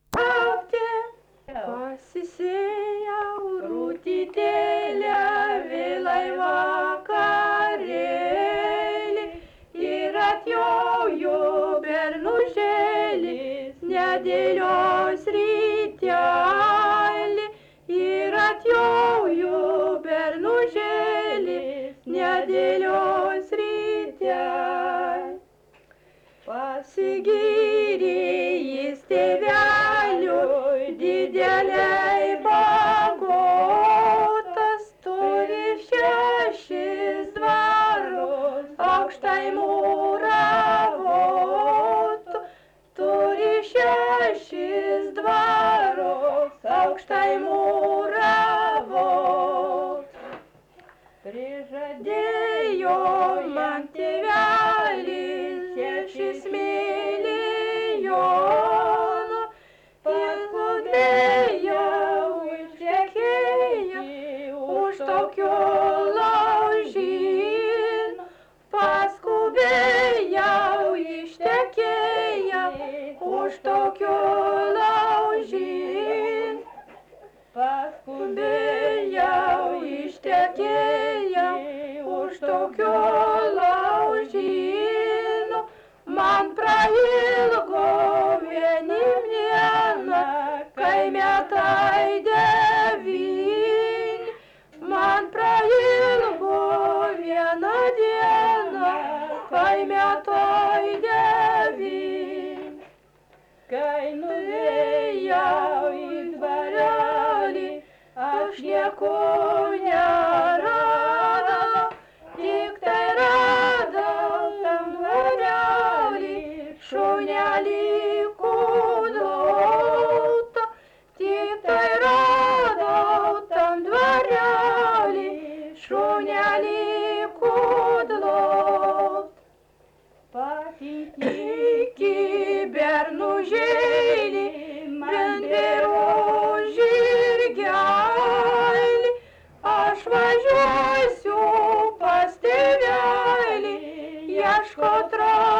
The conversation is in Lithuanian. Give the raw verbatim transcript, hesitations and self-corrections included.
Pasisėjau rūtytėlę, vėlai vakarėlį ir atjojo bernužėlis, nedėlios rytelį ir atjojo bernužėlis, nedėlios rytelį. Pasigyrė jis tėveliui dideliai bagotas, turi šešis dvarus, aukštai mūravotų, turi šešis dvarus, aukštai mūravotų. Prižadėjo man tėvelis šešis milijonų, paskubėjau ištekėjo už tokio laužyno, paskubėjau ištekėjo už tokio laužyno, paskubėjau ištekėjo už tokio laužyno. Man prailgo vienim dieną, kai metai devyni. Man prailgo vieną dieną, kai metai devyni. Kai nuėjau į dvarelį, aš nieko neradau, tik tai radau tam dvarelį šunelį kudlotą, tik tai radau tam dvarelį šunelį kudlotą. Patikėki bernužėlį, bendero žirgelį, aš važiuosiu pas tėvelį, ieškot